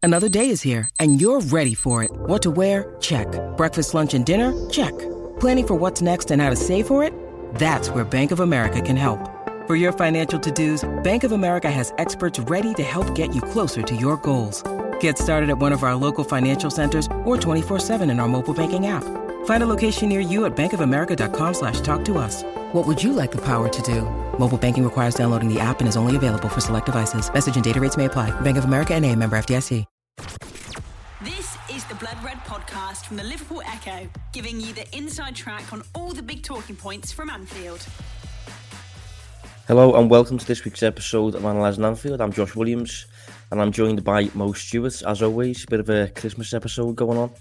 Another day is here, and you're ready for it. What to wear? Check. Breakfast, lunch, and dinner? Check. Planning for what's next and how to save for it? That's where Bank of America can help. For your financial to-dos, Bank of America has experts ready to help get you closer to your goals. Get started at one of our local financial centers or 24/7 in our mobile banking app. Find a location near you at bankofamerica.com/talktous. What would you like the power to do? Mobile banking requires downloading the app and is only available for select devices. Message and data rates may apply. Bank of America N.A., member FDIC. This is the Blood Red podcast from the Liverpool Echo, giving you the inside track on all the big talking points from Anfield. Hello and welcome to this week's episode of Analysing Anfield. I'm Josh Williams and I'm joined by Mo Stewart. As always, a bit of a Christmas episode going on.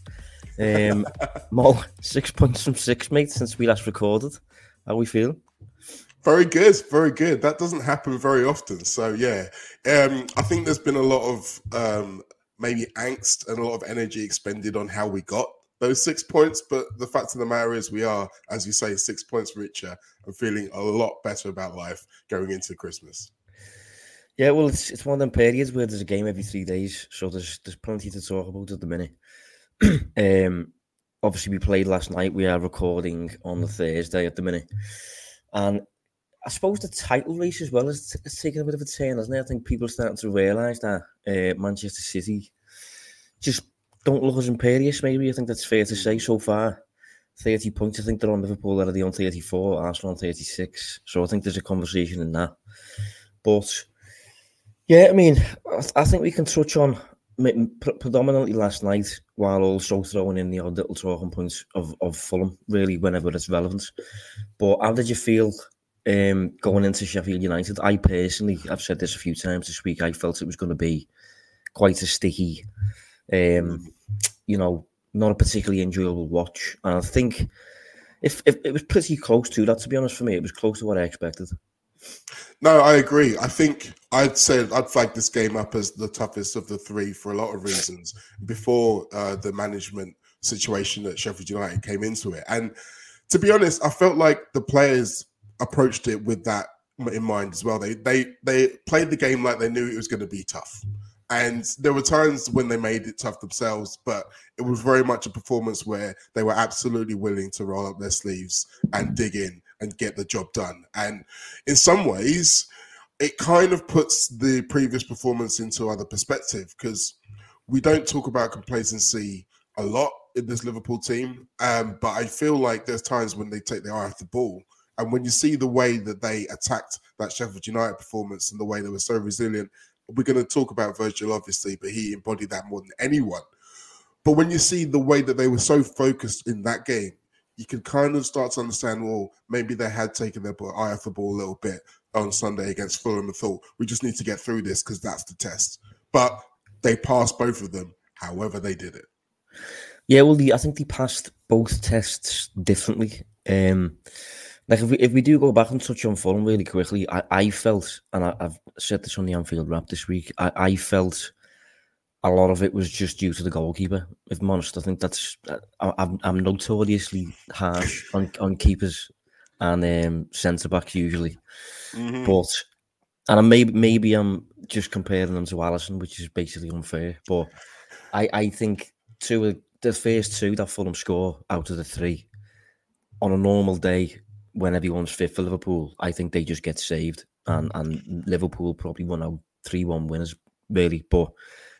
Mo, 6 points from 6, mate, since we last recorded. How are we feeling? Very good, very good. That doesn't happen very often. So, yeah, I think there's been a lot of maybe angst and a lot of energy expended on how we got those 6 points. But the fact of the matter is we are, as you say, 6 points richer and feeling a lot better about life going into Christmas. Yeah, well, it's one of them periods where there's a game every 3 days. So there's plenty to talk about at the minute. Obviously, we played last night. We are recording on the Thursday at the minute. And I suppose the title race as well is taking a bit of a turn, hasn't it? I think people are starting to realise that Manchester City just don't look as imperious, maybe. I think that's fair to say so far. 30 points, I think they're on Liverpool already on 34, Arsenal on 36. So I think there's a conversation in that. But, yeah, I mean, I think we can touch on predominantly last night, while also throwing in the odd little talking points of Fulham, really, whenever it's relevant. But how did you feel going into Sheffield United? I personally, I've said this a few times this week, I felt it was going to be quite a sticky, not a particularly enjoyable watch. And I think if it was pretty close to that, to be honest, for me, it was close to what I expected. No, I agree. I think I'd flag this game up as the toughest of the three for a lot of reasons before the management situation at Sheffield United came into it. And to be honest, I felt like the players approached it with that in mind as well. They played the game like they knew it was going to be tough. And there were times when they made it tough themselves, but it was very much a performance where they were absolutely willing to roll up their sleeves and dig in and get the job done. And in some ways, it kind of puts the previous performance into other perspective, because we don't talk about complacency a lot in this Liverpool team, but I feel like there's times when they take their eye off the ball. And when you see the way that they attacked that Sheffield United performance and the way they were so resilient, we're going to talk about Virgil, obviously, but he embodied that more than anyone. But when you see the way that they were so focused in that game, you can kind of start to understand, well, maybe they had taken their eye off the ball a little bit on Sunday against Fulham and thought, we just need to get through this because that's the test. But they passed both of them, however they did it. Yeah, well, I think they passed both tests differently. Like if we do go back and touch on Fulham really quickly, I felt, and I've said this on the Anfield Wrap this week, I felt a lot of it was just due to the goalkeeper. If I'm honest, I think that's I'm notoriously harsh on keepers and centre backs usually, but and maybe I'm just comparing them to Alisson, which is basically unfair. But I think the first two that Fulham score out of the three on a normal day, when everyone's fit for Liverpool, I think they just get saved, and Liverpool probably won out 3-1 winners, really. But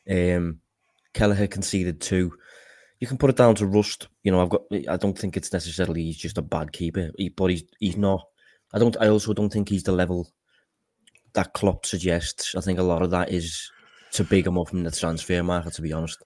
Kelleher conceded 2. You can put it down to rust. You know, I don't think it's necessarily he's just a bad keeper, but he's not. I also don't think he's the level that Klopp suggests. I think a lot of that is to big him up in the transfer market, to be honest.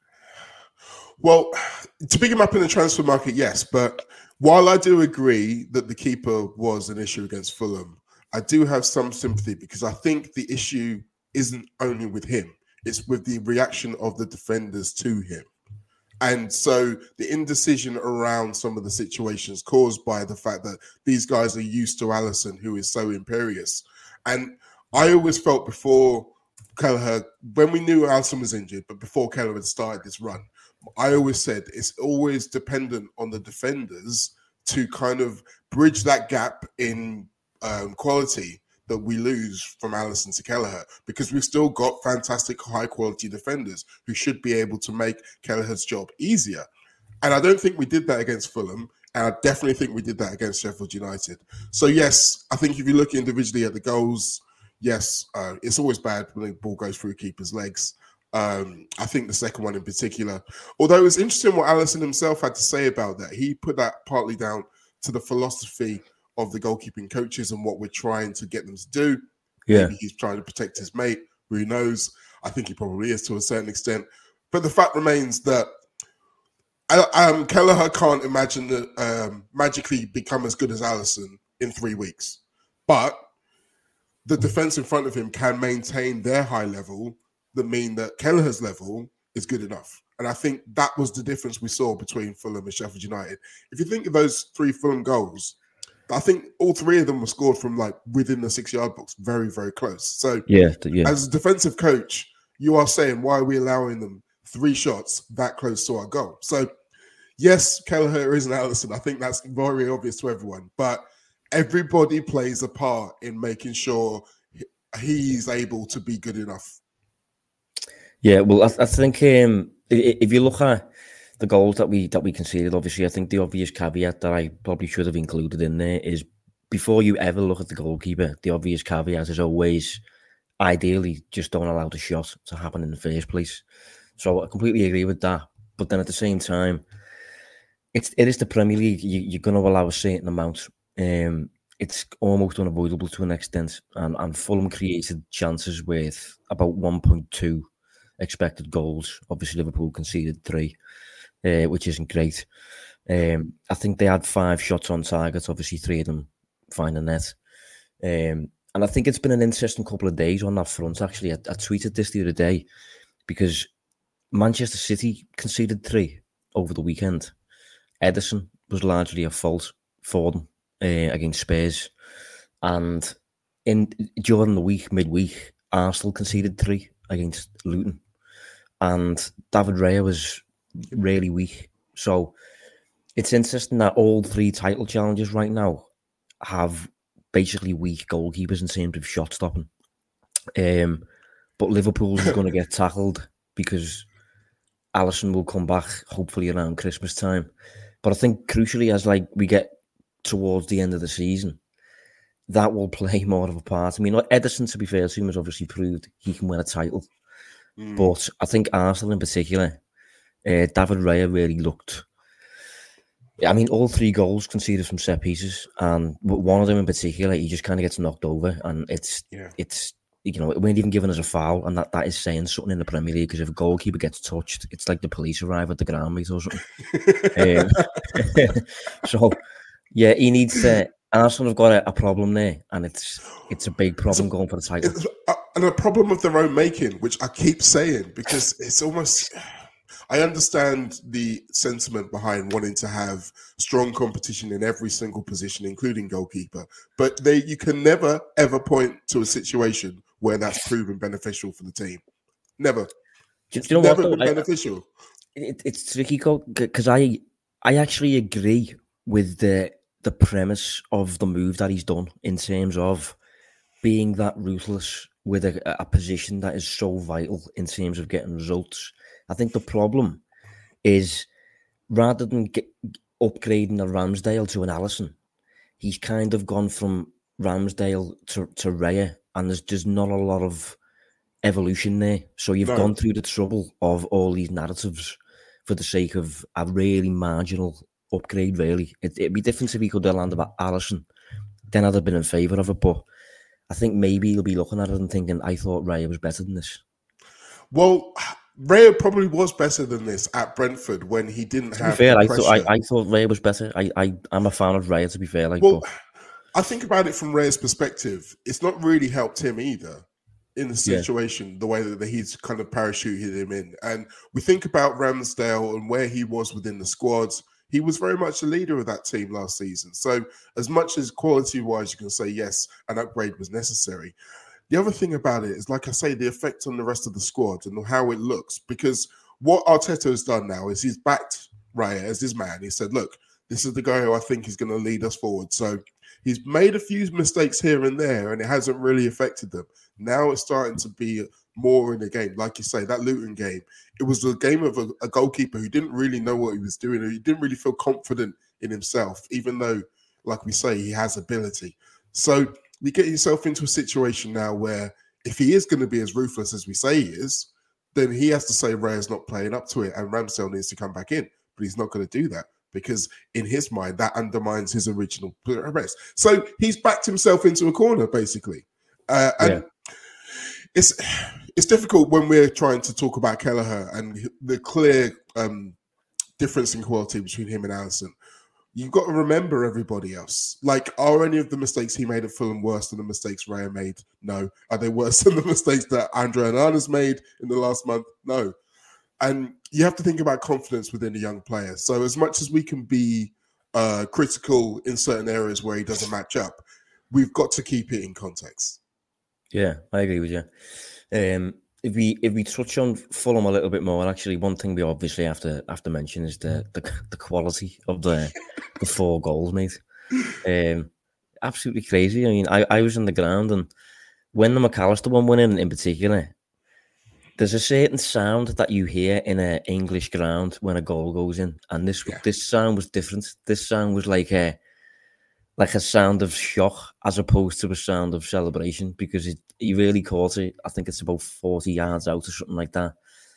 Well, to pick him up in the transfer market, yes. But while I do agree that the keeper was an issue against Fulham, I do have some sympathy, because I think the issue isn't only with him. It's with the reaction of the defenders to him. And so the indecision around some of the situations caused by the fact that these guys are used to Alisson, who is so imperious. And I always felt before Kelleher, when we knew Alisson was injured, but before Kelleher had started this run, I always said it's always dependent on the defenders to kind of bridge that gap in quality that we lose from Alisson to Kelleher, because we've still got fantastic, high-quality defenders who should be able to make Kelleher's job easier. And I don't think we did that against Fulham, and I definitely think we did that against Sheffield United. So, yes, I think if you look individually at the goals, yes, it's always bad when the ball goes through keeper's legs. I think the second one in particular, although it was interesting what Alisson himself had to say about that. He put that partly down to the philosophy of the goalkeeping coaches and what we're trying to get them to do. Yeah. Maybe he's trying to protect his mate. Who knows? I think he probably is to a certain extent. But the fact remains that Kelleher can't imagine that magically become as good as Alisson in 3 weeks. But the defence in front of him can maintain their high level that mean that Kelleher's level is good enough. And I think that was the difference we saw between Fulham and Sheffield United. If you think of those 3 Fulham goals, I think all 3 of them were scored from like within the 6-yard box, very, very close. So as a defensive coach, you are saying, why are we allowing them 3 shots that close to our goal? So yes, Kelleher is an Alisson. I think that's very obvious to everyone. But everybody plays a part in making sure he's able to be good enough. Yeah, well, I think if you look at the goals that we conceded, obviously, I think the obvious caveat that I probably should have included in there is before you ever look at the goalkeeper, the obvious caveat is always, ideally, just don't allow the shot to happen in the first place. So I completely agree with that. But then at the same time, it is the Premier League. You're going to allow a certain amount. It's almost unavoidable to an extent. And Fulham created chances with about 1.2 expected goals. Obviously, Liverpool conceded 3, which isn't great. I think they had 5 shots on target. Obviously, 3 of them find the net. And I think it's been an interesting couple of days on that front, actually. I tweeted this the other day because Manchester City conceded 3 over the weekend. Ederson was largely a fault for them against Spurs. And during the week, midweek, Arsenal conceded 3 against Luton. And David Raya was really weak. So it's interesting that all 3 title challenges right now have basically weak goalkeepers in terms of shot stopping. But Liverpool is going to get tackled because Alisson will come back hopefully around Christmas time. But I think crucially, as we get towards the end of the season, that will play more of a part. I mean, Ederson, to be fair to him, has obviously proved he can win a title. But I think Arsenal in particular, David Raya really looked. I mean, all 3 goals conceded from set pieces, and one of them in particular, he just kind of gets knocked over, and it's it weren't even given as a foul, and that is saying something in the Premier League, because if a goalkeeper gets touched, it's like the police arrive at the ground meet or something. So, yeah, he needs to. Arsenal have got a problem there, and it's a big problem going for the title. And a problem of their own making, which I keep saying, because it's almost... I understand the sentiment behind wanting to have strong competition in every single position, including goalkeeper, but you can never, ever point to a situation where that's proven beneficial for the team. Never. It's never been beneficial. It's tricky, because I actually agree with the premise of the move that he's done in terms of being that ruthless with a position that is so vital in terms of getting results. I think the problem is, rather than upgrading a Ramsdale to an Alisson, he's kind of gone from Ramsdale to Raya, and there's not a lot of evolution there. So you've gone through the trouble of all these narratives for the sake of a really marginal upgrade, really. It'd be different if he could have landed at Alisson. Then I'd have been in favour of it, but I think maybe he'll be looking at it and thinking, I thought Raya was better than this. Well, Raya probably was better than this at Brentford when he didn't have. Fair, I thought Raya was better. I'm a fan of Raya, to be fair. I think about it from Raya's perspective. It's not really helped him either in the situation, the way that he's kind of parachuted him in. And we think about Ramsdale and where he was within the squads. He was very much the leader of that team last season. So as much as quality-wise, you can say, yes, an upgrade was necessary. The other thing about it is, like I say, the effect on the rest of the squad and how it looks. Because what Arteta has done now is he's backed Raya as his man. He said, look, this is the guy who I think is going to lead us forward. So He's made a few mistakes here and there, and it hasn't really affected them. Now it's starting to be more in the game. Like you say, that Luton game, it was a game of a goalkeeper who didn't really know what he was doing, or he didn't really feel confident in himself, even though, like we say, he has ability. So you get yourself into a situation now where if he is going to be as ruthless as we say he is, then he has to say Raya's not playing up to it and Ramsdale needs to come back in. But he's not going to do that because in his mind, that undermines his original arrest. So he's backed himself into a corner, basically. And it's difficult when we're trying to talk about Kelleher and the clear difference in quality between him and Alisson. You've got to remember everybody else. Like, are any of the mistakes he made at Fulham worse than the mistakes Raya made? No. Are they worse than the mistakes that Andre Onana's made in the last month? No. And you have to think about confidence within a young player. So as much as we can be critical in certain areas where he doesn't match up, we've got to keep it in context. Yeah, I agree with you. If we touch on Fulham a little bit more, actually, one thing we obviously have to mention is the quality of the 4 goals, mate. Absolutely crazy. I mean, I was on the ground, and when the McAllister one went in particular, there's a certain sound that you hear in an English ground when a goal goes in, and this sound was different. This sound was like a sound of shock as opposed to a sound of celebration, because he really caught it. I think it's about 40 yards out or something like that.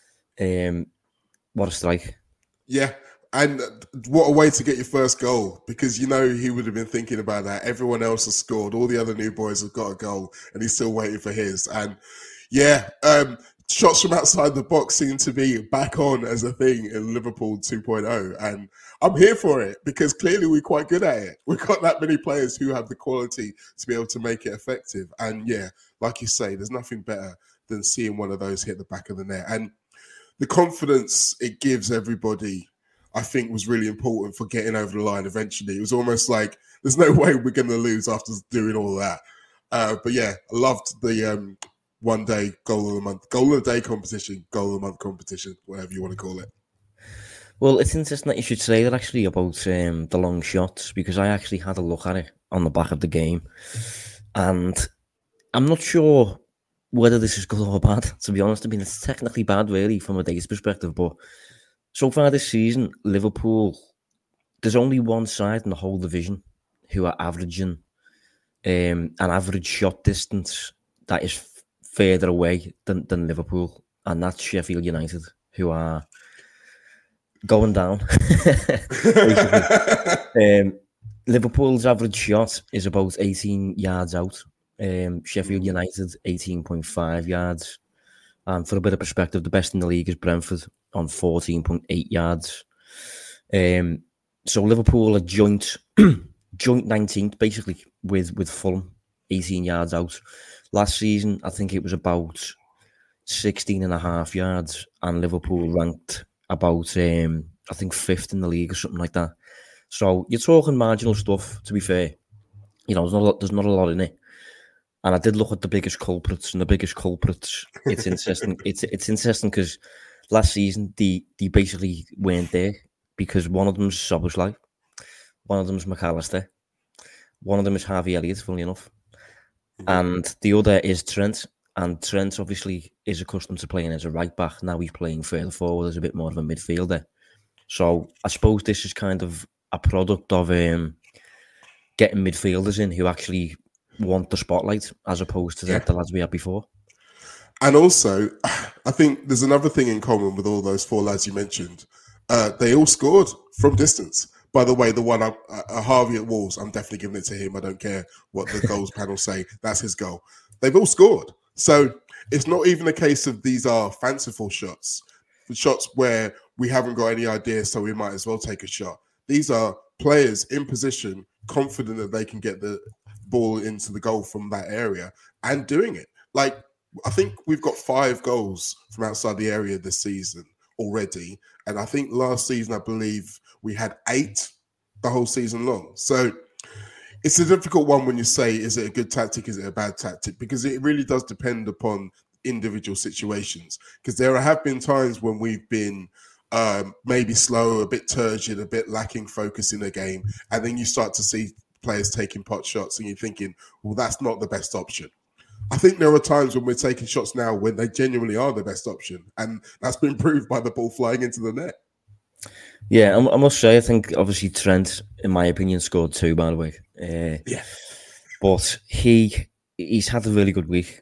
What a strike. Yeah, and what a way to get your first goal, because you know he would have been thinking about that. Everyone else has scored. All the other new boys have got a goal, and he's still waiting for his. And yeah, shots from outside the box seem to be back on as a thing in Liverpool 2.0. And I'm here for it because clearly we're quite good at it. We've got that many players who have the quality to be able to make it effective. And yeah, like you say, there's nothing better than seeing one of those hit the back of the net. And the confidence it gives everybody, I think, was really important for getting over the line eventually. It was almost like there's no way we're going to lose after doing all that. But yeah, I loved the one day goal of the month, goal of the day competition, goal of the month competition, whatever you want to call it. Well, it's interesting that you should say that actually about the long shots, because I actually had a look at it on the back of the game, and I'm not sure whether this is good or bad, to be honest. I mean, it's technically bad, really, from a data perspective, but so far this season, Liverpool, there's only one side in the whole division who are averaging an average shot distance that is further away than Liverpool, and that's Sheffield United, who are going down. Liverpool's average shot is about 18 yards out. Sheffield United, 18.5 yards. And for a bit of perspective, the best in the league is Brentford on 14.8 yards. So Liverpool are joint 19th, basically, with Fulham, 18 yards out. Last season, I think it was about 16.5 yards, and Liverpool ranked about, I think, 5th in the league or something like that. So you're talking marginal stuff, to be fair. You know, there's not a lot in it. And I did look at the biggest culprits, and the biggest culprits, it's interesting. It's interesting because last season, they basically weren't there, because one of them is Szoboszlai, one of them is McAllister, one of them is Harvey Elliott, funnily enough. And the other is Trent. And Trent obviously is accustomed to playing as a right back. Now he's playing further forward as a bit more of a midfielder. So I suppose this is kind of a product of getting midfielders in who actually want the spotlight, as opposed to the lads we had before. And also, I think there's another thing in common with all those 4 lads you mentioned. They all scored from distance. By the way, the one Harvey at Wolves, I'm definitely giving it to him. I don't care what the goals panel say. That's his goal. They've all scored. So it's not even a case of these are fanciful shots. The shots where we haven't got any idea, so we might as well take a shot. These are players in position, confident that they can get the ball into the goal from that area and doing it. Like, I think we've got 5 goals from outside the area this season already. And I think last season, I believe we had 8 the whole season long. So it's a difficult one when you say, is it a good tactic? Is it a bad tactic? Because it really does depend upon individual situations. Because there have been times when we've been maybe slow, a bit turgid, a bit lacking focus in a game. And then you start to see players taking pot shots, and you're thinking, well, that's not the best option. I think there are times when we're taking shots now when they genuinely are the best option, and that's been proved by the ball flying into the net. Yeah, I must say, I think obviously Trent, in my opinion, scored 2, by the way. Yeah. But he's had a really good week.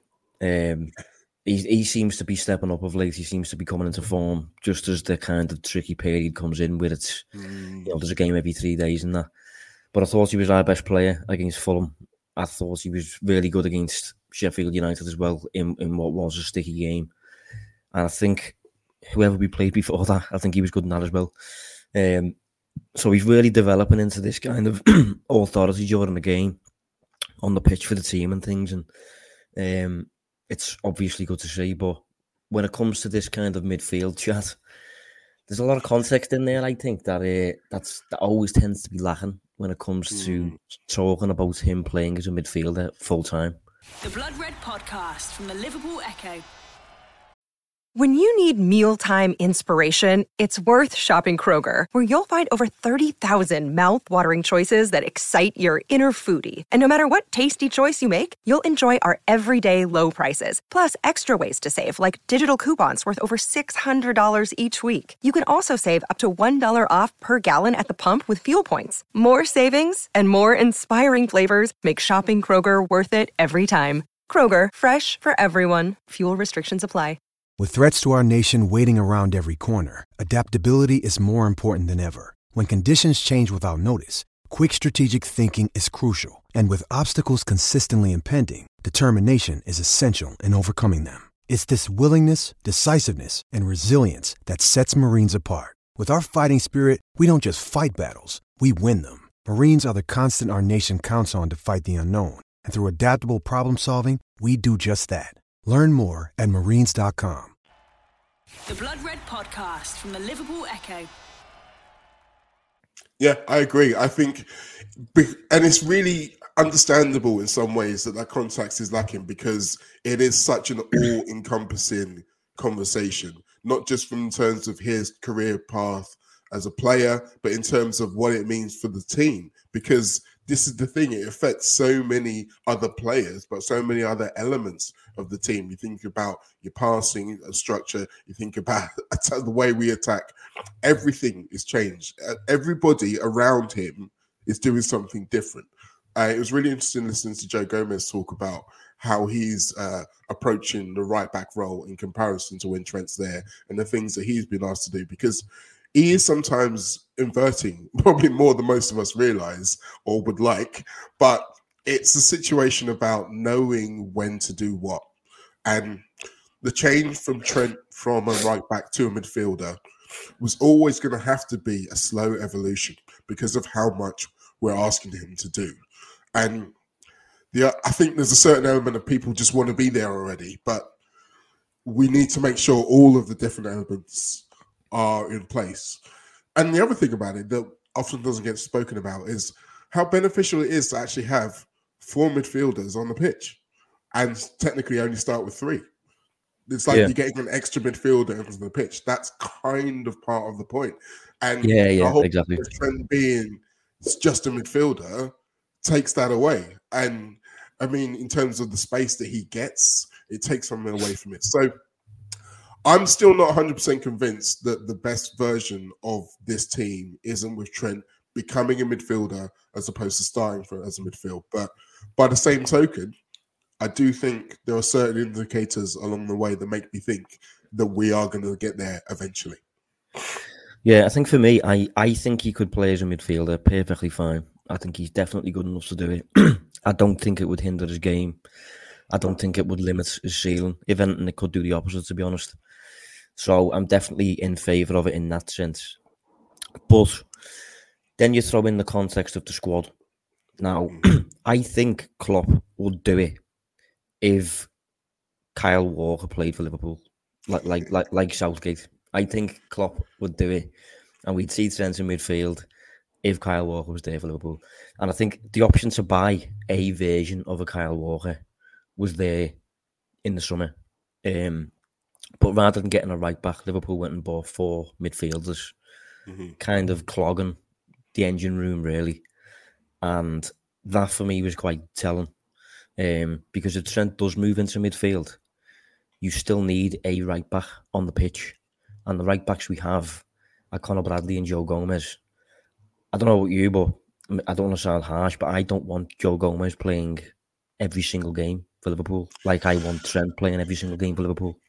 He seems to be stepping up of late. He seems to be coming into form just as the kind of tricky period comes in with it. There's a game every 3 days and that. But I thought he was our best player against Fulham. I thought he was really good against Sheffield United as well in what was a sticky game. And I think whoever we played before that, I think he was good in that as well. So he's really developing into this kind of authority during the game on the pitch for the team and things. And it's obviously good to see. But when it comes to this kind of midfield chat, there's a lot of context in there, I think, that always tends to be lacking when it comes to talking about him playing as a midfielder full-time. The Blood Red Podcast from the Liverpool Echo. When you need mealtime inspiration, it's worth shopping Kroger, where you'll find over 30,000 mouth-watering choices that excite your inner foodie. And no matter what tasty choice you make, you'll enjoy our everyday low prices, plus extra ways to save, like digital coupons worth over $600 each week. You can also save up to $1 off per gallon at the pump with fuel points. More savings and more inspiring flavors make shopping Kroger worth it every time. Kroger, fresh for everyone. Fuel restrictions apply. With threats to our nation waiting around every corner, adaptability is more important than ever. When conditions change without notice, quick strategic thinking is crucial. And with obstacles consistently impending, determination is essential in overcoming them. It's this willingness, decisiveness, and resilience that sets Marines apart. With our fighting spirit, we don't just fight battles, we win them. Marines are the constant our nation counts on to fight the unknown. And through adaptable problem solving, we do just that. Learn more at marines.com. The Blood Red Podcast from the Liverpool Echo. Yeah, I agree. I think, and it's really understandable in some ways that context is lacking because it is such an all-encompassing conversation, not just from in terms of his career path as a player, but in terms of what it means for the team. Because this is the thing, it affects so many other players, but so many other elements of the team. You think about your passing structure, you think about the way we attack. Everything is changed. Everybody around him is doing something different. It was really interesting listening to Joe Gomez talk about how he's approaching the right back role in comparison to when Trent's there and the things that he's been asked to do, because he is sometimes inverting, probably more than most of us realize or would like, but it's a situation about knowing when to do what. And the change from Trent from a right back to a midfielder was always going to have to be a slow evolution because of how much we're asking him to do. And I think there's a certain element of people just want to be there already, but we need to make sure all of the different elements are in place. And the other thing about it that often doesn't get spoken about is how beneficial it is to actually have 4 midfielders on the pitch and technically only start with 3. It's like you're getting an extra midfielder onto the pitch. That's kind of part of the point. And the whole exactly. Trent being just a midfielder takes that away. And I mean, in terms of the space that he gets, it takes something away from it. So I'm still not 100% convinced that the best version of this team isn't with Trent becoming a midfielder as opposed to starting as a midfield. But by the same token, I do think there are certain indicators along the way that make me think that we are going to get there eventually. Yeah, I think for me, I think he could play as a midfielder perfectly fine. I think he's definitely good enough to do it. I don't think it would hinder his game. I don't think it would limit his ceiling. If anything, it could do the opposite, to be honest. So I'm definitely in favour of it in that sense. But then you throw in the context of the squad. Now, I think Klopp would do it if Kyle Walker played for Liverpool, like Southgate. I think Klopp would do it, and we'd see Trent in midfield if Kyle Walker was there for Liverpool. And I think the option to buy a version of a Kyle Walker was there in the summer. But rather than getting a right back, Liverpool went and bought 4 midfielders, kind of clogging the engine room, really. And that for me was quite telling. Because if Trent does move into midfield, you still need a right back on the pitch. And the right backs we have are Conor Bradley and Joe Gomez. I don't know about you, but I don't want to sound harsh, but I don't want Joe Gomez playing every single game for Liverpool. Like I want Trent playing every single game for Liverpool.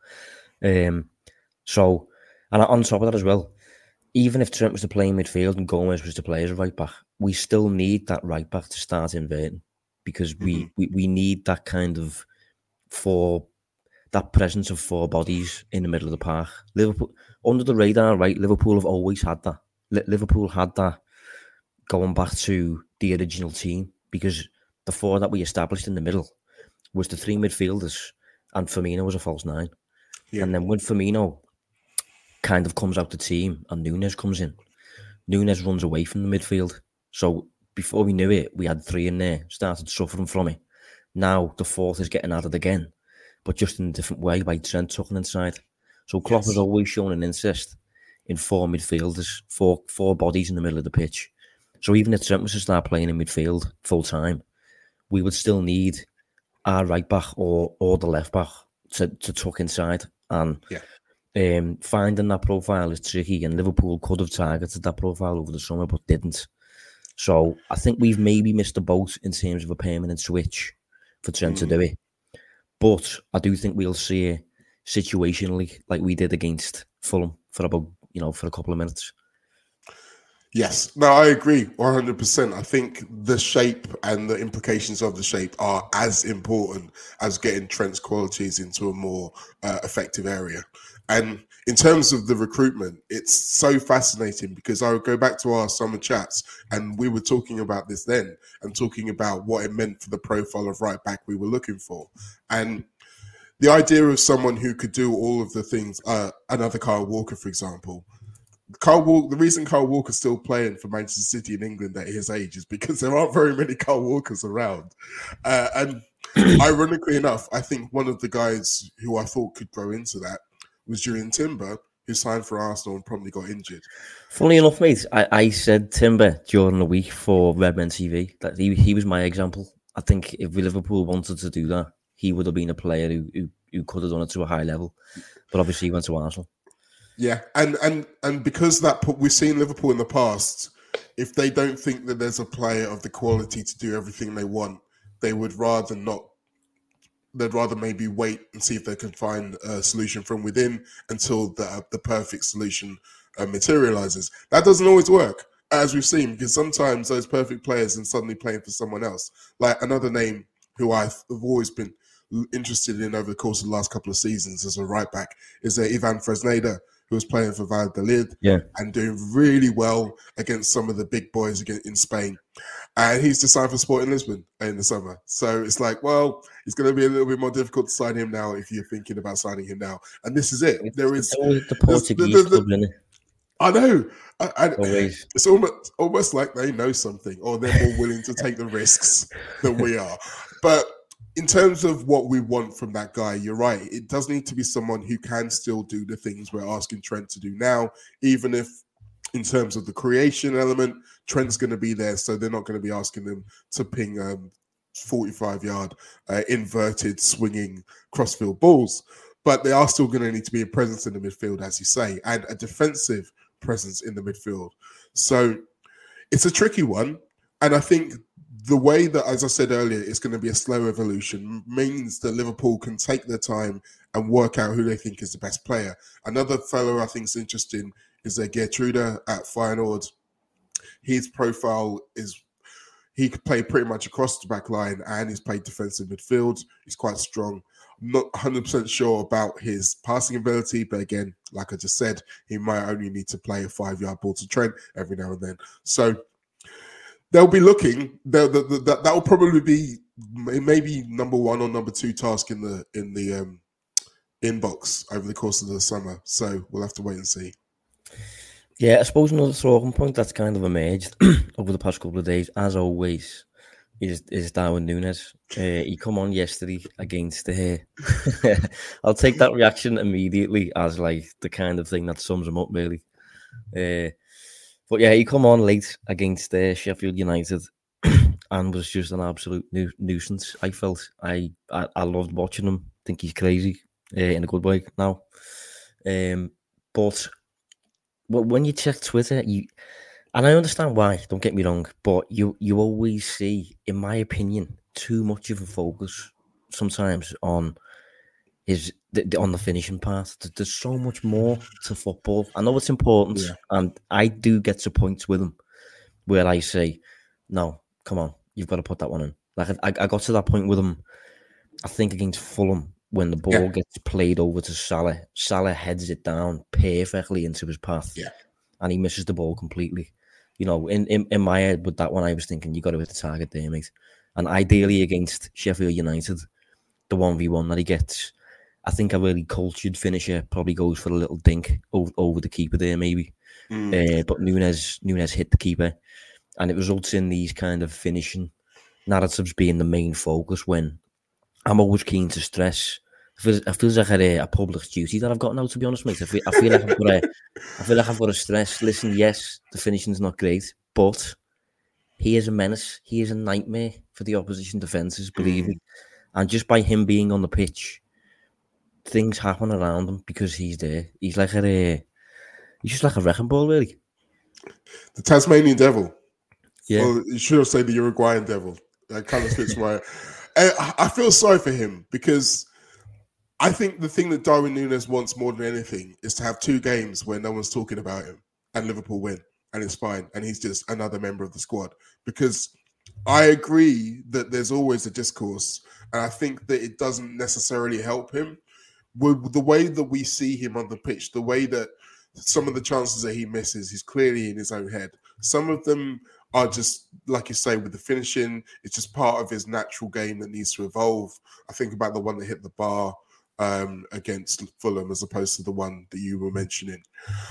So, and on top of that as well, even if Trent was to play in midfield and Gomez was to play as a right back, we still need that right back to start inverting because we need that kind of that presence of four bodies in the middle of the park. Liverpool, under the radar, right? Liverpool have always had that. Liverpool had that going back to the original team because the four that we established in the middle was the three midfielders and Firmino was a false nine. Yeah. And then when Firmino kind of comes out the team and Núñez comes in, Núñez runs away from the midfield. So before we knew it, we had three in there, started suffering from it. Now the fourth is getting added again, but just in a different way by Trent tucking inside. So Klopp has always shown an interest in four midfielders, four bodies in the middle of the pitch. So even if Trent was to start playing in midfield full time, we would still need our right back or the left back to tuck inside. And finding that profile is tricky, and Liverpool could have targeted that profile over the summer but didn't. So I think we've maybe missed the boat in terms of a permanent switch for Trent to do it. But I do think we'll see it situationally like we did against Fulham for about, for a couple of minutes. Yes, no, I agree 100%. I think the shape and the implications of the shape are as important as getting Trent's qualities into a more effective area. And in terms of the recruitment, it's so fascinating because I would go back to our summer chats and we were talking about this then and talking about what it meant for the profile of right back we were looking for. And the idea of someone who could do all of the things, another Kyle Walker, for example. The reason Kyle Walker's still playing for Manchester City in England at his age is because there aren't very many Kyle Walkers around. And ironically enough, I think one of the guys who I thought could grow into that was Julian Timber, who signed for Arsenal and probably got injured. Funnily enough, mate, I said Timber during the week for Redmen TV. That he was my example. I think if Liverpool wanted to do that, he would have been a player who could have done it to a high level. But obviously he went to Arsenal. Yeah, and because we've seen Liverpool in the past, if they don't think that there's a player of the quality to do everything they want, they would rather not. They'd rather maybe wait and see if they can find a solution from within until the perfect solution materializes. That doesn't always work, as we've seen, because sometimes those perfect players are suddenly playing for someone else. Like another name who I've always been interested in over the course of the last couple of seasons as a right back is Ivan Fresneda, who was playing for Valladolid and doing really well against some of the big boys in Spain. And he's just signed for Sporting Lisbon in the summer. So it's like, well, it's going to be a little bit more difficult to sign him now if you're thinking about signing him now. And this is it. There is the Portuguese club, isn't it? I know. It's almost like they know something or they're more willing to take the risks than we are. But in terms of what we want from that guy, you're right. It does need to be someone who can still do the things we're asking Trent to do now, even if in terms of the creation element, Trent's going to be there. So they're not going to be asking them to ping 45-yard inverted swinging crossfield balls. But they are still going to need to be a presence in the midfield, as you say, and a defensive presence in the midfield. So it's a tricky one. And I think the way that, as I said earlier, it's going to be a slow evolution means that Liverpool can take their time and work out who they think is the best player. Another fellow I think is interesting is Gertrude at Feyenoord. His profile is he could play pretty much across the back line and he's played defensive midfield. He's quite strong. I'm not 100% sure about his passing ability, but again, like I just said, he might only need to play a 5-yard ball to Trent every now and then. So they'll be looking. That will probably be maybe number one or number two task in the inbox over the course of the summer. So we'll have to wait and see. Yeah, I suppose another talking point that's kind of emerged over the past couple of days, as always, is Darwin Núñez. He come on yesterday against I'll take that reaction immediately as like the kind of thing that sums him up, really. But yeah, he come on late against Sheffield United, and was just an absolute nuisance. I felt I loved watching him. I think he's crazy in a good way now. But when you check Twitter, and I understand why. Don't get me wrong, but you always see, in my opinion, too much of a focus sometimes on on the finishing part. There's so much more to football. I know it's important, and I do get to points with him where I say, no, come on, you've got to put that one in. Like I got to that point with him, I think against Fulham, when the ball gets played over to Salah. Salah heads it down perfectly into his path, and he misses the ball completely. You know, in my head with that one, I was thinking, you got to hit the target there, mate. And ideally against Sheffield United, the 1v1 that he gets, I think a really cultured finisher probably goes for a little dink over the keeper there, maybe. But Nunes hit the keeper, and it results in these kind of finishing narratives being the main focus, when I'm always keen to stress. I feel like a public duty that I've got now, to be honest, mate. I feel like I've got to stress. Listen, yes, the finishing's not great, but he is a menace. He is a nightmare for the opposition defences, believe me. And just by him being on the pitch, things happen around him because he's there. He's just like a wrecking ball, really. The Tasmanian devil. Yeah. Or you should have said the Uruguayan devil. That kind of fits my... I feel sorry for him, because I think the thing that Darwin Núñez wants more than anything is to have 2 games where no one's talking about him and Liverpool win, and it's fine, and he's just another member of the squad. Because I agree that there's always a discourse, and I think that it doesn't necessarily help him. With the way that we see him on the pitch, the way that some of the chances that he misses, he's clearly in his own head. Some of them are just, like you say, with the finishing, it's just part of his natural game that needs to evolve. I think about the one that hit the bar against Fulham, as opposed to the one that you were mentioning.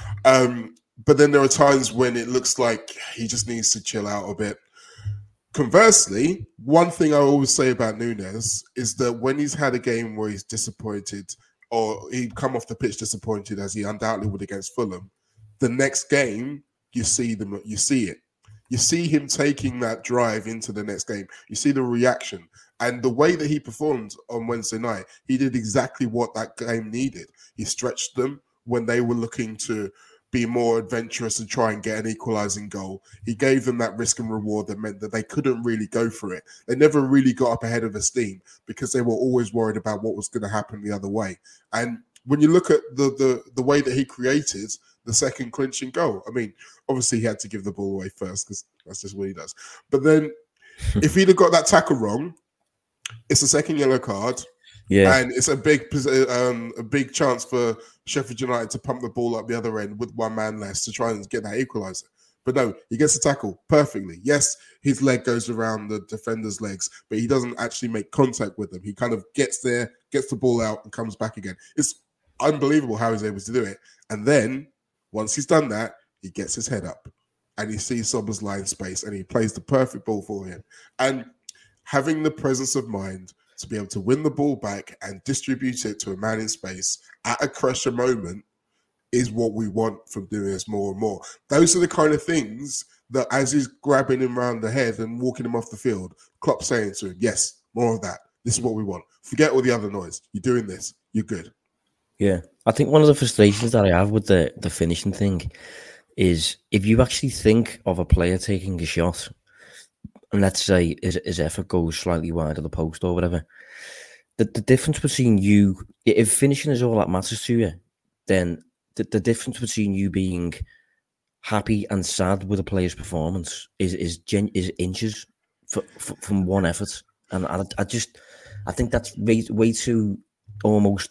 But then there are times when it looks like he just needs to chill out a bit. Conversely, one thing I always say about Núñez is that when he's had a game where he's disappointed, or he'd come off the pitch disappointed, as he undoubtedly would against Fulham, the next game you see it. You see him taking that drive into the next game. You see the reaction. And the way that he performed on Wednesday night, he did exactly what that game needed. He stretched them when they were looking to be more adventurous and try and get an equalising goal. He gave them that risk and reward that meant that they couldn't really go for it. They never really got up ahead of the steam because they were always worried about what was going to happen the other way. And when you look at the way that he created the second clinching goal, I mean, obviously he had to give the ball away first because that's just what he does. But then if he'd have got that tackle wrong, it's a second yellow card. Yeah, and it's a big chance for Sheffield United to pump the ball up the other end with one man less to try and get that equaliser. But no, he gets the tackle perfectly. Yes, his leg goes around the defender's legs, but he doesn't actually make contact with them. He kind of gets there, gets the ball out, and comes back again. It's unbelievable how he's able to do it. And then, once he's done that, he gets his head up, and he sees Szoboszlai in space, and he plays the perfect ball for him. And having the presence of mind to be able to win the ball back and distribute it to a man in space at a pressure moment is what we want from doing this more and more. Those are the kind of things that, as he's grabbing him around the head and walking him off the field, Klopp's saying to him, yes, more of that. This is what we want. Forget all the other noise. You're doing this. You're good. Yeah. I think one of the frustrations that I have with the finishing thing is if you actually think of a player taking a shot, and let's say his effort goes slightly wide of the post or whatever, the difference between you, if finishing is all that matters to you, then the difference between you being happy and sad with a player's performance is inches from one effort. And I think that's way too almost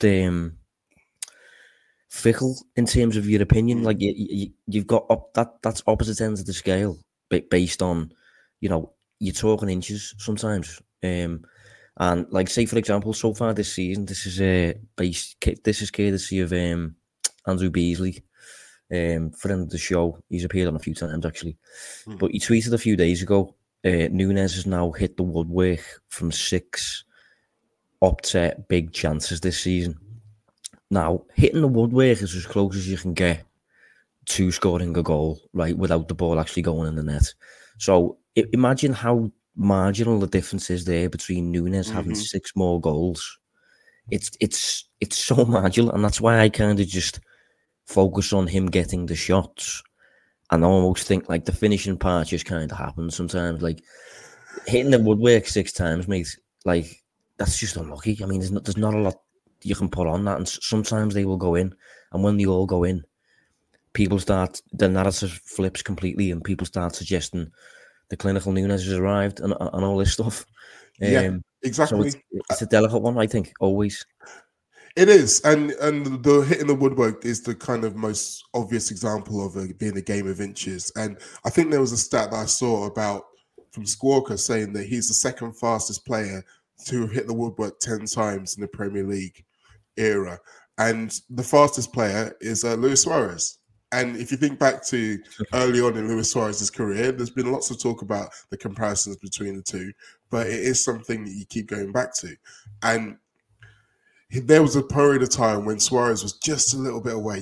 fickle in terms of your opinion. Like you've got that's opposite ends of the scale based on, you know, you're talking inches sometimes. And like, say for example, so far this season, this is courtesy of Andrew Beasley, friend of the show. He's appeared on a few times actually, but he tweeted a few days ago, Núñez has now hit the woodwork from 6 up to big chances this season. Now, hitting the woodwork is as close as you can get to scoring a goal, right, without the ball actually going in the net. So imagine how marginal the difference is there between Núñez having 6 more goals. It's so marginal, and that's why I kind of just focus on him getting the shots. And I almost think like the finishing part just kind of happens sometimes. Like hitting the woodwork 6 times, mate. Like that's just unlucky. I mean, there's not a lot you can put on that, and sometimes they will go in, and when they all go in, the narrative flips completely, and people start suggesting the clinical Núñez has arrived and all this stuff. Yeah, exactly. So it's a delicate one, I think, always. It is, and the hitting the woodwork is the kind of most obvious example of it being a game of inches. And I think there was a stat that I saw from Squawka saying that he's the second fastest player to hit the woodwork 10 times in the Premier League era, and the fastest player is Luis Suarez. And if you think back to early on in Luis Suarez's career, there's been lots of talk about the comparisons between the two, but it is something that you keep going back to. And there was a period of time when Suarez was just a little bit away.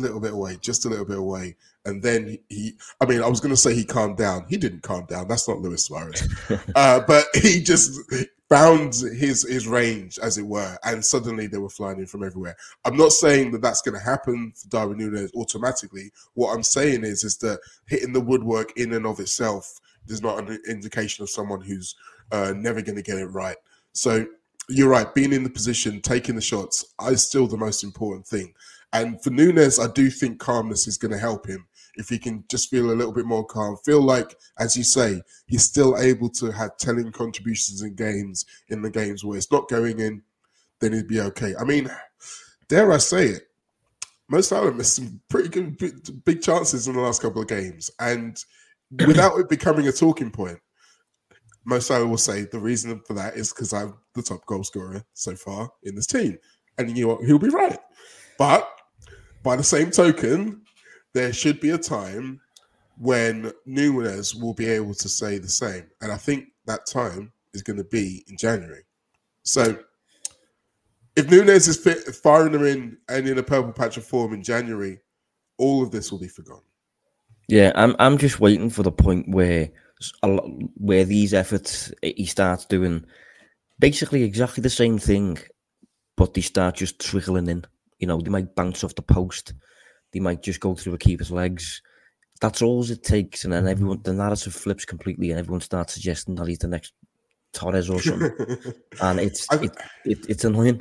And then I was going to say he calmed down. He didn't calm down. That's not Luis Suarez. But he just found his range, as it were, and suddenly they were flying in from everywhere. I'm not saying that that's going to happen for Darwin Núñez automatically. What I'm saying is that hitting the woodwork in and of itself is not an indication of someone who's never going to get it right. So you're right, being in the position, taking the shots is still the most important thing. And for Núñez, I do think calmness is going to help him. If he can just feel a little bit more calm, feel like, as you say, he's still able to have telling contributions in the games where it's not going in, then he'd be okay. I mean, dare I say it, Mo Salah missed some pretty good big chances in the last couple of games. And without it becoming a talking point, Mo Salah will say the reason for that is because I'm the top goal scorer so far in this team. And you know what? He'll be right. But by the same token, there should be a time when Núñez will be able to say the same. And I think that time is going to be in January. So if Núñez is firing them in and in a purple patch of form in January, all of this will be forgotten. Yeah, I'm just waiting for the point where these efforts, he starts doing basically exactly the same thing, but they start just trickling in. You know, they might bounce off the post. They might just go through a keeper's legs. That's all it takes. And then the narrative flips completely and everyone starts suggesting that he's the next Torres or something. And it's annoying.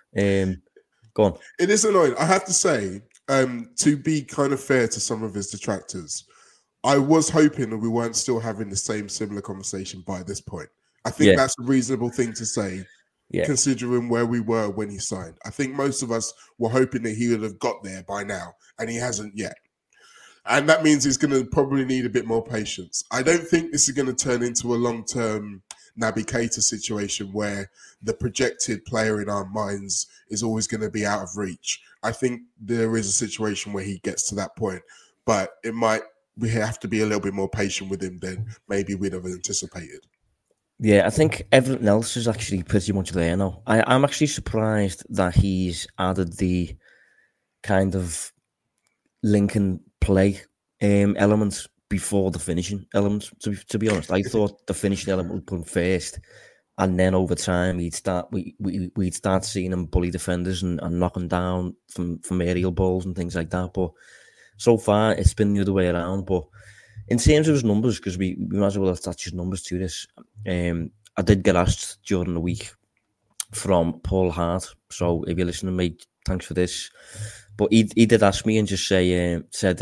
Go on. It is annoying. I have to say, to be kind of fair to some of his detractors, I was hoping that we weren't still having the similar conversation by this point. I think that's a reasonable thing to say. Yeah. Considering where we were when he signed. I think most of us were hoping that he would have got there by now, and he hasn't yet. And that means he's going to probably need a bit more patience. I don't think this is going to turn into a long-term Naby Keita situation where the projected player in our minds is always going to be out of reach. I think there is a situation where he gets to that point, but we have to be a little bit more patient with him than maybe we'd have anticipated. Yeah, I think everything else is actually pretty much there now. I'm actually surprised that he's added the kind of linking play element before the finishing element. To be honest, I thought the finishing element would come first, and then over time we'd start seeing him bully defenders and knocking down from aerial balls and things like that. But so far it's been the other way around. But in terms of his numbers, because we might as well attach his numbers to this, I did get asked during the week from Paul Hart. So if you're listening, mate, thanks for this. But he did ask me and just said,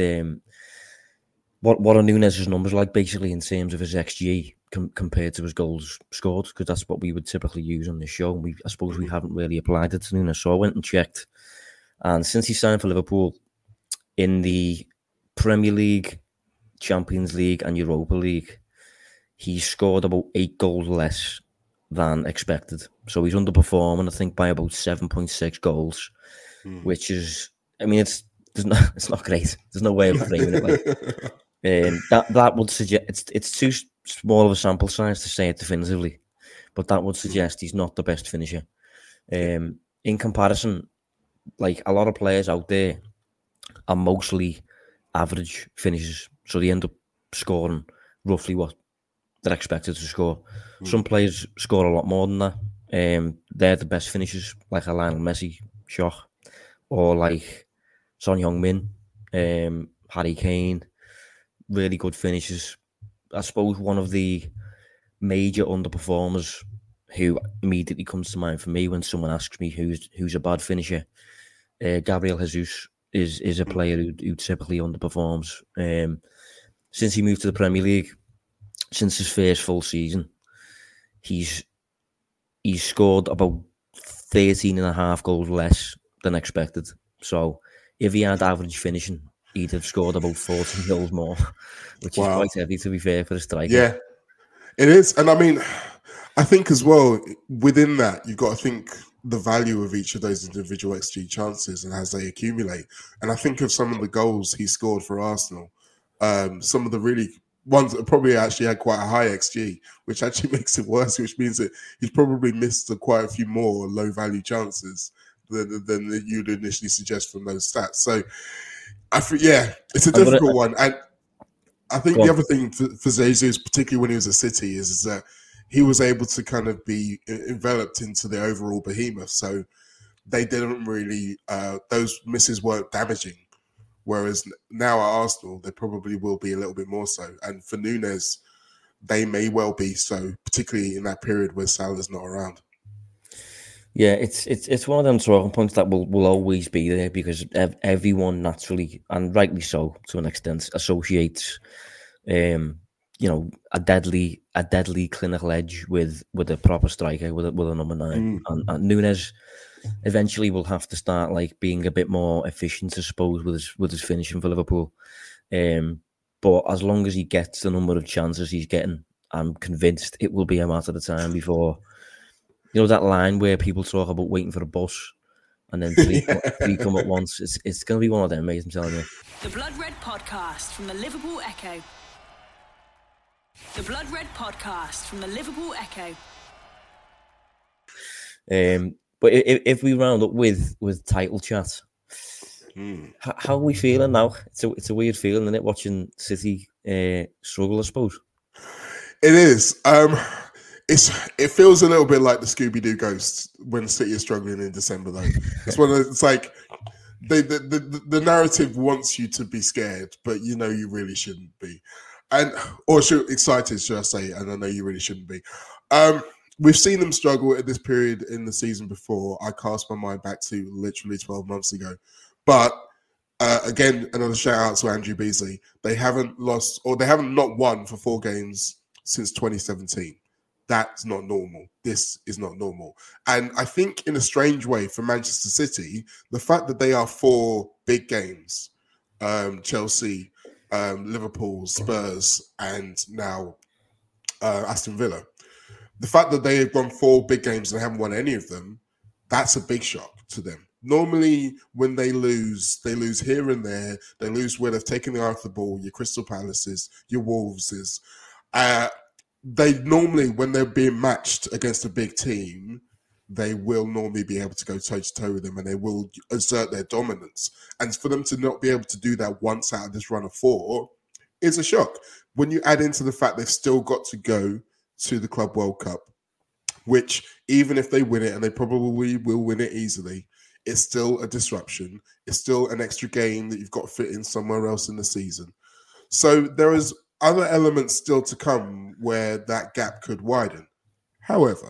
what are Núñez's numbers like, basically, in terms of his XG compared to his goals scored? Because that's what we would typically use on the show. I suppose we haven't really applied it to Núñez. So I went and checked. And since he signed for Liverpool in the Premier League, Champions League and Europa League, he scored about 8 goals less than expected. So he's underperforming, I think, by about 7.6 goals, which is, I mean, it's not great. There's no way of framing it like. That would suggest it's too small of a sample size to say it definitively, but that would suggest he's not the best finisher. In comparison, like a lot of players out there are mostly average finishers. So they end up scoring roughly, they're expected to score. Some players score a lot more than that. They're the best finishers, like a Lionel Messi shot, or like Son Heung-min, Harry Kane, really good finishers. I suppose one of the major underperformers who immediately comes to mind for me when someone asks me who's a bad finisher, Gabriel Jesus is a player who typically underperforms. Since he moved to the Premier League, since his first full season, he's scored about 13.5 goals less than expected. So if he had average finishing, he'd have scored about 14 goals more, which is quite heavy, to be fair, for a striker. Yeah, it is. And I mean, I think as well, within that, you've got to think the value of each of those individual XG chances and as they accumulate. And I think of some of the goals he scored for Arsenal, some of the really ones that probably actually had quite a high XG, which actually makes it worse, which means that he's probably missed quite a few more low-value chances than you'd initially suggest from those stats. So, it's a difficult one. And I think the other thing for Jesus, particularly when he was at City, is that he was able to kind of be enveloped into the overall behemoth. So they didn't really, those misses weren't damaging. Whereas now at Arsenal, they probably will be a little bit more so. And for Núñez, they may well be so, particularly in that period where Salah's not around. Yeah, it's one of them talking points that will always be there, because everyone naturally, and rightly so to an extent, associates a deadly clinical edge with a proper striker, with a number 9. And Núñez eventually will have to start like being a bit more efficient, I suppose, with his finishing for Liverpool. But as long as he gets the number of chances he's getting, I'm convinced it will be a matter of time before, that line where people talk about waiting for a bus and then three come at once. It's going to be one of them, mate, I'm telling you. The Blood Red Podcast from the Liverpool Echo. The Blood Red Podcast from the Liverpool Echo. But if we round up with title chat, how are we feeling now? It's a weird feeling, isn't it, watching City struggle, I suppose? It is. It feels a little bit like the Scooby-Doo ghost when City is struggling in December, though. It's like the narrative wants you to be scared, but you really shouldn't be. Excited, should I say, and I know you really shouldn't be. We've seen them struggle at this period in the season before. I cast my mind back to literally 12 months ago. But again, another shout out to Andrew Beasley. They haven't lost, or they haven't not won for 4 games since 2017. That's not normal. This is not normal. And I think in a strange way for Manchester City, the fact that they are 4 big games, Chelsea, Liverpool, Spurs, and now Aston Villa, the fact that they have won 4 big games and haven't won any of them, that's a big shock to them. Normally, when they lose here and there. They lose where they've taken the eye off the ball, your Crystal Palaces, your Wolveses. They normally, when they're being matched against a big team, they will normally be able to go toe-to-toe with them and they will assert their dominance. And for them to not be able to do that once out of this run of 4 is a shock. When you add into the fact they've still got to go to the Club World Cup, which even if they win it, and they probably will win it easily, it's still a disruption. It's still an extra game that you've got to fit in somewhere else in the season. So there is other elements still to come where that gap could widen. However,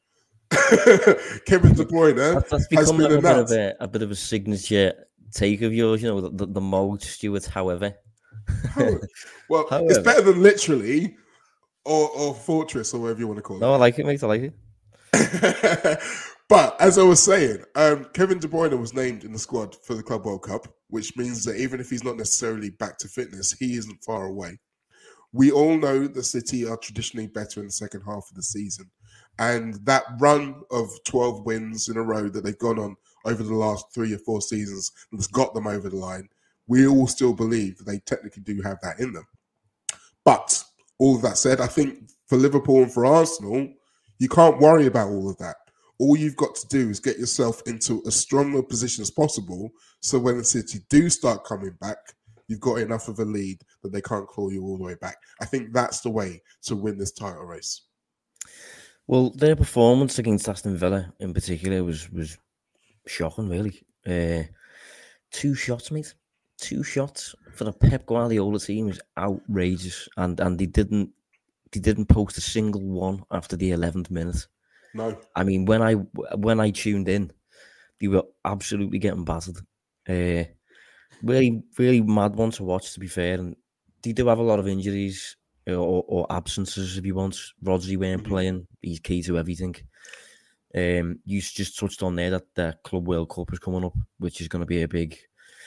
Kevin De Bruyne that's has become been announced. a bit of a signature take of yours, the mode, Stuart, however. Well, however. It's better than literally or fortress or whatever you want to call it. No, I like it, mate. I like it. But as I was saying, Kevin De Bruyne was named in the squad for the Club World Cup, which means that even if he's not necessarily back to fitness, he isn't far away. We all know the City are traditionally better in the second half of the season. And that run of 12 wins in a row that they've gone on over the last 3 or 4 seasons that's got them over the line, we all still believe that they technically do have that in them. But all of that said, I think for Liverpool and for Arsenal, you can't worry about all of that. All you've got to do is get yourself into as strong a position as possible so when the City do start coming back, you've got enough of a lead that they can't claw you all the way back. I think that's the way to win this title race. Well, their performance against Aston Villa in particular was shocking, really. 2 shots, mate. 2 shots for the Pep Guardiola team is outrageous, and they didn't post a single one after the 11th minute. No, I mean, when I tuned in, they were absolutely getting battered. Really, really mad one to watch, to be fair. And they do have a lot of injuries or absences, if you want. Rodri weren't playing. He's key to everything. You just touched on there that the Club World Cup is coming up, which is going to be a big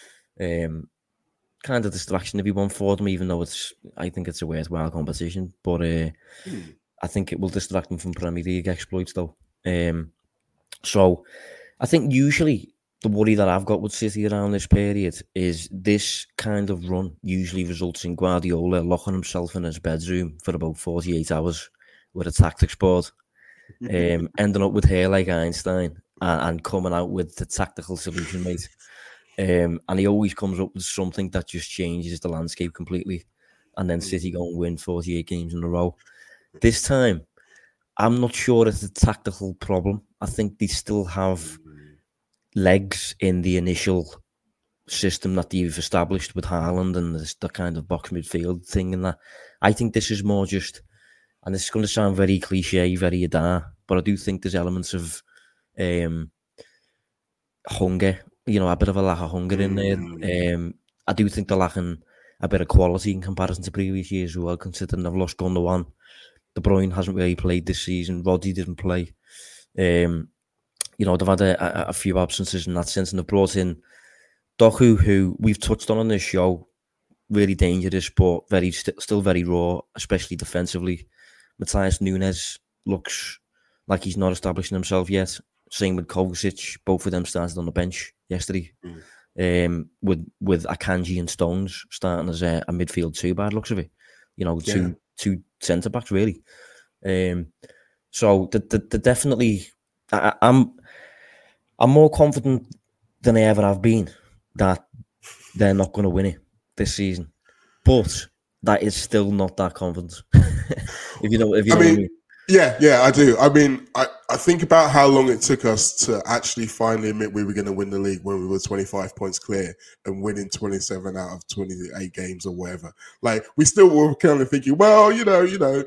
kind of distraction, if you want, for them, even though I think it's a worthwhile competition. But I think it will distract them from Premier League exploits, though. So I think usually the worry that I've got with City around this period is this kind of run usually results in Guardiola locking himself in his bedroom for about 48 hours with a tactics board, ending up with hair like Einstein and coming out with the tactical solution, mate. And he always comes up with something that just changes the landscape completely. And then City go and win 48 games in a row. This time, I'm not sure it's a tactical problem. I think they still have legs in the initial system that they've established with Haaland and the kind of box midfield thing and that. I think this is more just, and this is going to sound very cliche, very Adar, but I do think there's elements of hunger, a bit of a lack of hunger in there. I do think they're lacking a bit of quality in comparison to previous years as well, considering they've lost Gundogan. De Bruyne hasn't really played this season. Rodri didn't play. They've had a few absences in that sense, and they've brought in Doku, who we've touched on this show, really dangerous, but still very raw, especially defensively. Matthias Nunes looks like he's not establishing himself yet. Same with Kovacic. Both of them started on the bench yesterday. With Akanji and Stones starting as a midfield 2 by the looks of it. Two centre backs really. So the definitely, I'm more confident than I ever have been that they're not going to win it this season, but that is still not that confidence. if you know what I mean. Yeah, I do. I mean, I think about how long it took us to actually finally admit we were going to win the league when we were 25 points clear and winning 27 out of 28 games or whatever. Like, we still were kind of thinking, well, you know.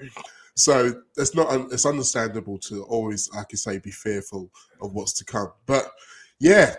So it's understandable to always, like you say, be fearful of what's to come. But yeah,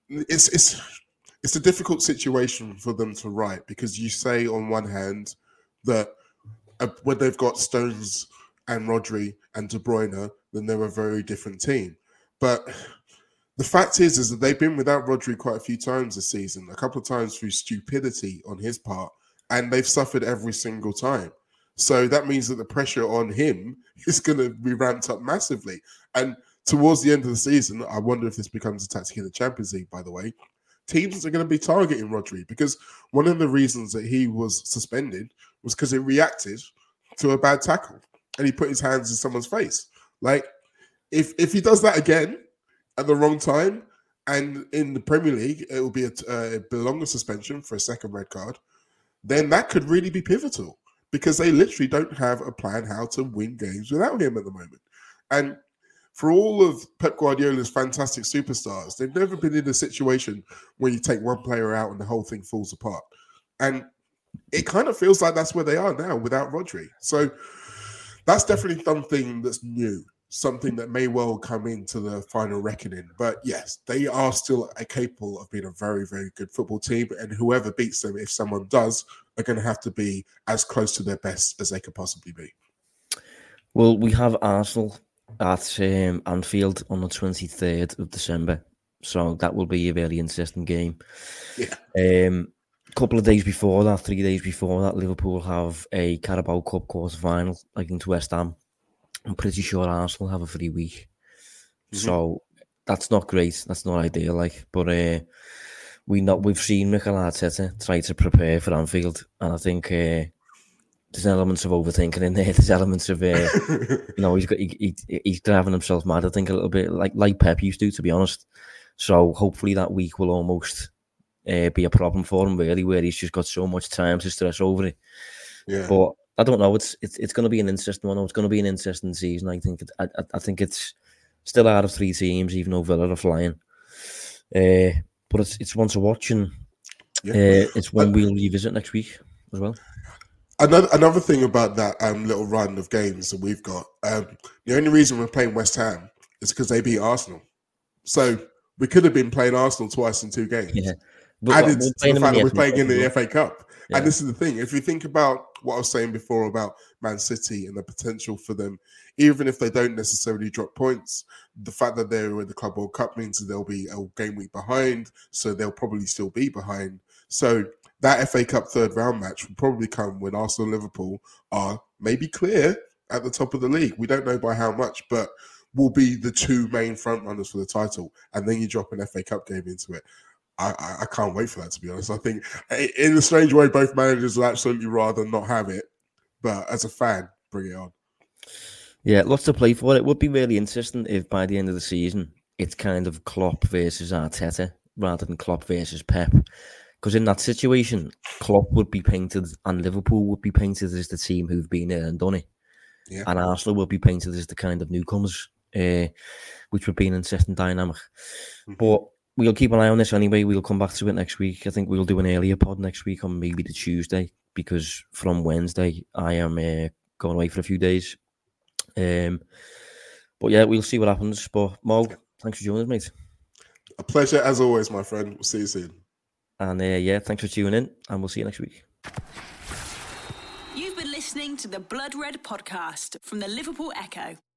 it's a difficult situation for them to write, because you say on one hand that when they've got Stones and Rodri and De Bruyne, then they're a very different team. But the fact is that they've been without Rodri quite a few times this season, a couple of times through stupidity on his part, and they've suffered every single time. So that means that the pressure on him is going to be ramped up massively. And towards the end of the season, I wonder if this becomes a tactic in the Champions League, by the way, teams are going to be targeting Rodri, because one of the reasons that he was suspended was because he reacted to a bad tackle and he put his hands in someone's face. Like, if he does that again at the wrong time, and in the Premier League, it will be a longer suspension for a second red card, then that could really be pivotal, because they literally don't have a plan how to win games without him at the moment. And for all of Pep Guardiola's fantastic superstars, they've never been in a situation where you take one player out and the whole thing falls apart. And it kind of feels like that's where they are now without Rodri. So that's definitely something that's new, something that may well come into the final reckoning. But yes, they are still capable of being a very, very good football team. And whoever beats them, if someone does, are going to have to be as close to their best as they could possibly be. Well, we have Arsenal at Anfield on the 23rd of December. So that will be a very interesting game. Yeah. Couple of days before that, 3 days before that, Liverpool have a Carabao Cup quarter-final against West Ham. I'm pretty sure Arsenal have a free week. So that's not great. That's not ideal. But we've seen Mikel Arteta try to prepare for Anfield, and I think there's elements of overthinking in there. There's elements of he's driving himself mad, I think, a little bit like Pep used to be honest. So hopefully that week will almost be a problem for him, really, where he's just got so much time to stress over it. Yeah. But I don't know. It's going to be an interesting one. It's going to be an interesting season. I think it's still out of 3 teams, even though Villa are flying. But it's one to watch, and it's one we'll revisit next week as well. Another thing about that little run of games that we've got, the only reason we're playing West Ham is because they beat Arsenal. So we could have been playing Arsenal twice in 2 games. Yeah. Added to the fact that we're playing in the FA Cup. Yeah. And this is the thing. If you think about what I was saying before about Man City and the potential for them, even if they don't necessarily drop points, the fact that they're in the Club World Cup means that they'll be a game week behind, so they'll probably still be behind. So that FA Cup third round match will probably come when Arsenal and Liverpool are maybe clear at the top of the league. We don't know by how much, but will be the 2 main front runners for the title. And then you drop an FA Cup game into it. I can't wait for that, to be honest. I think in a strange way, both managers would absolutely rather not have it. But as a fan, bring it on. Yeah, lots to play for. It would be really interesting if by the end of the season, it's kind of Klopp versus Arteta rather than Klopp versus Pep. Because in that situation, Klopp would be painted and Liverpool would be painted as the team who've been there and done it. Yeah. And Arsenal will be painted as the kind of newcomers, which would be an interesting dynamic. Mm-hmm. But we'll keep an eye on this anyway. We'll come back to it next week. I think we'll do an earlier pod next week on maybe the Tuesday, because from Wednesday I am going away for a few days. But yeah, we'll see what happens. But Mo, thanks for joining us, mate. A pleasure as always, my friend. We'll see you soon. And yeah, thanks for tuning in, and we'll see you next week. You've been listening to the Blood Red Podcast from the Liverpool Echo.